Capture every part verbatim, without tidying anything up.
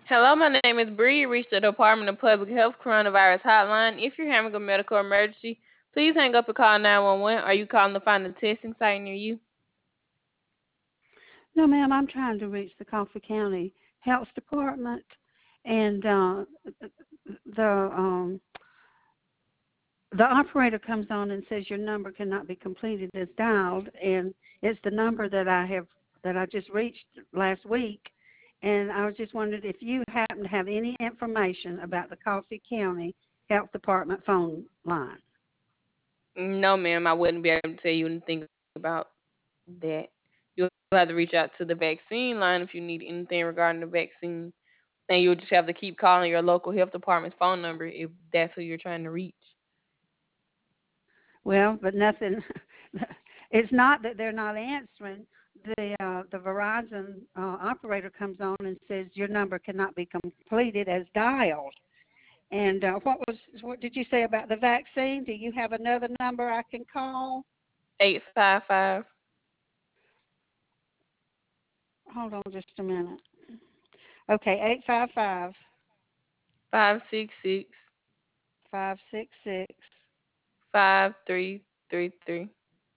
Hello, my name is Bree. You reached the Department of Public Health Coronavirus Hotline. If you're having a medical emergency, please hang up and call nine one one. Are you calling to find a testing site near you? No, ma'am, I'm trying to reach the Coffee County Health Department, and uh, the um, the operator comes on and says your number cannot be completed as dialed, and it's the number that I have that I just reached last week. And I was just wondering if you happen to have any information about the Coffee County Health Department phone line. No, ma'am, I wouldn't be able to tell you anything about that. You'll have to reach out to the vaccine line if you need anything regarding the vaccine. And you'll just have to keep calling your local health department's phone number if that's who you're trying to reach. Well, but nothing. It's not that they're not answering. The uh, the Verizon uh, operator comes on and says your number cannot be completed as dialed. And uh, what was what did you say about the vaccine? Do you have another number I can call? eight five five, Hold on just a minute. Okay, eight five five five six six, five six six five three three three.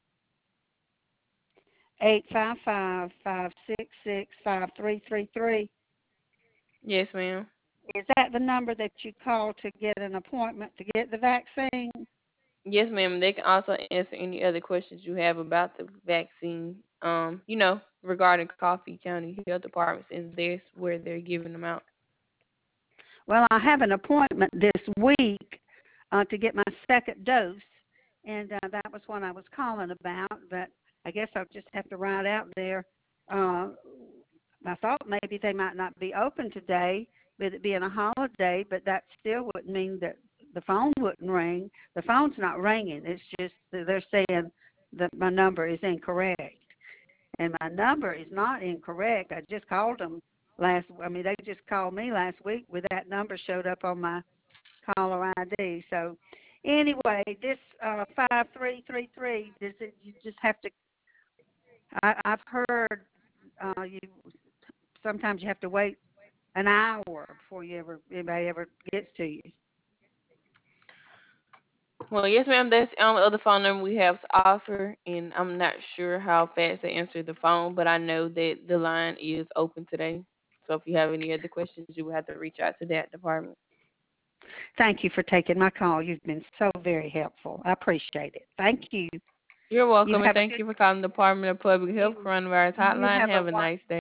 eight five five five six six five three three three. Yes, ma'am. Is that the number that you call to get an appointment to get the vaccine? Yes, ma'am. They can also answer any other questions you have about the vaccine. Um, you know, regarding Coffee County Health Department, since that's where they're giving them out. Well, I have an appointment this week uh, to get my second dose, and uh, that was what I was calling about. But I guess I'll just have to ride out there. Uh, I thought maybe they might not be open today, with it being a holiday, but that still wouldn't mean that the phone wouldn't ring. The phone's not ringing. It's just that they're saying that my number is incorrect. And my number is not incorrect. I just called them last. I mean, they just called me last week with that number showed up on my caller I D. So, anyway, this uh, five three three three. Does it? You just have to. I, I've heard uh, you sometimes you have to wait an hour before you ever anybody ever gets to you. Well, yes, ma'am. That's the only other phone number we have to offer, and I'm not sure how fast they answer the phone, but I know that the line is open today. So if you have any other questions, you will have to reach out to that department. Thank you for taking my call. You've been so very helpful. I appreciate it. Thank you. You're You welcome, and have a thank good. you for calling the Department of Public Health You Coronavirus you Hotline. have a Have a wonderful. nice day.